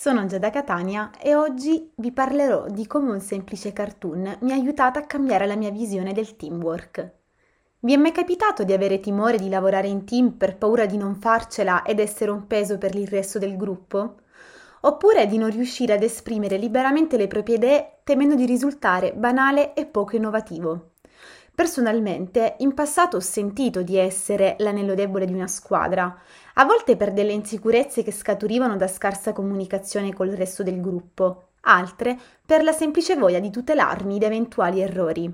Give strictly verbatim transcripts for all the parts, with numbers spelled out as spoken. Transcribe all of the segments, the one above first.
Sono Giada Catania e oggi vi parlerò di come un semplice cartoon mi ha aiutato a cambiare la mia visione del teamwork. Vi è mai capitato di avere timore di lavorare in team per paura di non farcela ed essere un peso per il resto del gruppo? Oppure di non riuscire ad esprimere liberamente le proprie idee temendo di risultare banale e poco innovativo? Personalmente, in passato ho sentito di essere l'anello debole di una squadra, a volte per delle insicurezze che scaturivano da scarsa comunicazione col resto del gruppo, altre per la semplice voglia di tutelarmi da eventuali errori.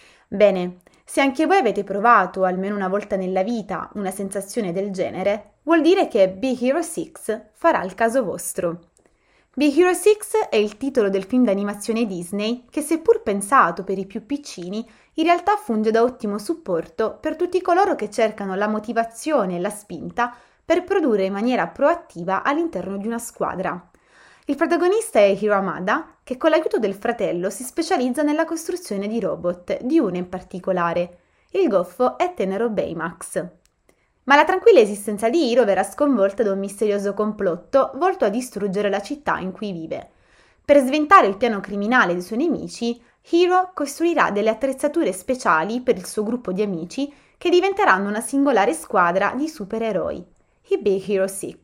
Bene, se anche voi avete provato almeno una volta nella vita una sensazione del genere, vuol dire che Big Hero sei farà il caso vostro. Big Hero sei è il titolo del film d'animazione Disney che, seppur pensato per i più piccini, in realtà funge da ottimo supporto per tutti coloro che cercano la motivazione e la spinta per produrre in maniera proattiva all'interno di una squadra. Il protagonista è Hiro Hamada, che con l'aiuto del fratello si specializza nella costruzione di robot, di uno in particolare. Il goffo è tenero Baymax. Ma la tranquilla esistenza di Hiro verrà sconvolta da un misterioso complotto volto a distruggere la città in cui vive. Per sventare il piano criminale dei suoi nemici, Hiro costruirà delle attrezzature speciali per il suo gruppo di amici che diventeranno una singolare squadra di supereroi, i Big Hero sei.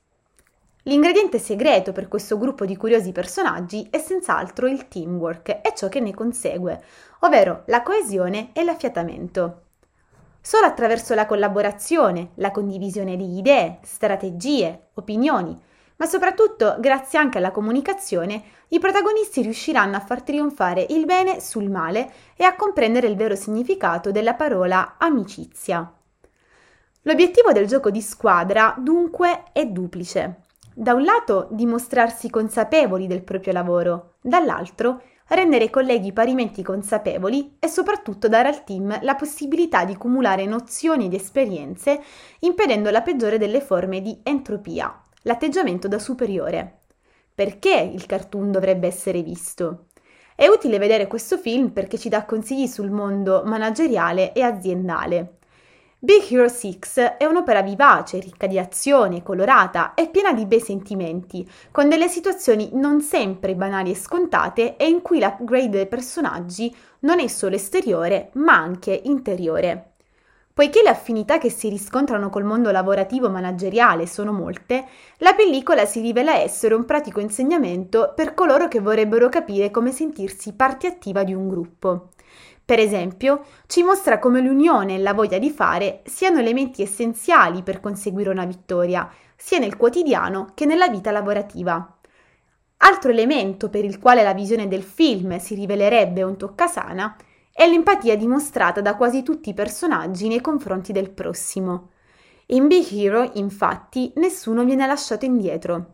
L'ingrediente segreto per questo gruppo di curiosi personaggi è senz'altro il teamwork e ciò che ne consegue, ovvero la coesione e l'affiatamento. Solo attraverso la collaborazione, la condivisione di idee, strategie, opinioni, ma soprattutto grazie anche alla comunicazione, i protagonisti riusciranno a far trionfare il bene sul male e a comprendere il vero significato della parola amicizia. L'obiettivo del gioco di squadra, dunque, è duplice. Da un lato dimostrarsi consapevoli del proprio lavoro, dall'altro rendere i colleghi parimenti consapevoli e soprattutto dare al team la possibilità di cumulare nozioni ed esperienze, impedendo la peggiore delle forme di entropia, l'atteggiamento da superiore. Perché il cartoon dovrebbe essere visto? È utile vedere questo film perché ci dà consigli sul mondo manageriale e aziendale. Big Hero sei è un'opera vivace, ricca di azione, colorata e piena di bei sentimenti, con delle situazioni non sempre banali e scontate e in cui l'upgrade dei personaggi non è solo esteriore, ma anche interiore. Poiché le affinità che si riscontrano col mondo lavorativo manageriale sono molte, la pellicola si rivela essere un pratico insegnamento per coloro che vorrebbero capire come sentirsi parte attiva di un gruppo. Per esempio, ci mostra come l'unione e la voglia di fare siano elementi essenziali per conseguire una vittoria, sia nel quotidiano che nella vita lavorativa. Altro elemento per il quale la visione del film si rivelerebbe un toccasana è l'empatia dimostrata da quasi tutti i personaggi nei confronti del prossimo. In Big Hero, infatti, nessuno viene lasciato indietro.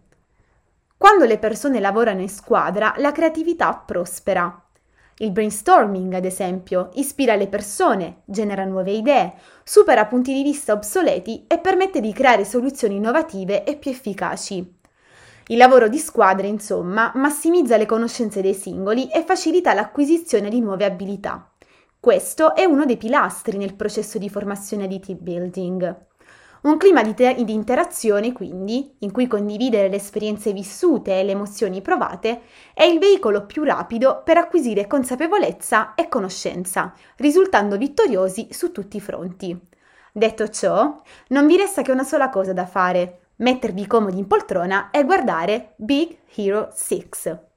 Quando le persone lavorano in squadra, la creatività prospera. Il brainstorming, ad esempio, ispira le persone, genera nuove idee, supera punti di vista obsoleti e permette di creare soluzioni innovative e più efficaci. Il lavoro di squadra, insomma, massimizza le conoscenze dei singoli e facilita l'acquisizione di nuove abilità. Questo è uno dei pilastri nel processo di formazione di team building. Un clima di, te- di interazione, quindi, in cui condividere le esperienze vissute e le emozioni provate, è il veicolo più rapido per acquisire consapevolezza e conoscenza, risultando vittoriosi su tutti i fronti. Detto ciò, non vi resta che una sola cosa da fare: mettervi comodi in poltrona e guardare Big Hero sei.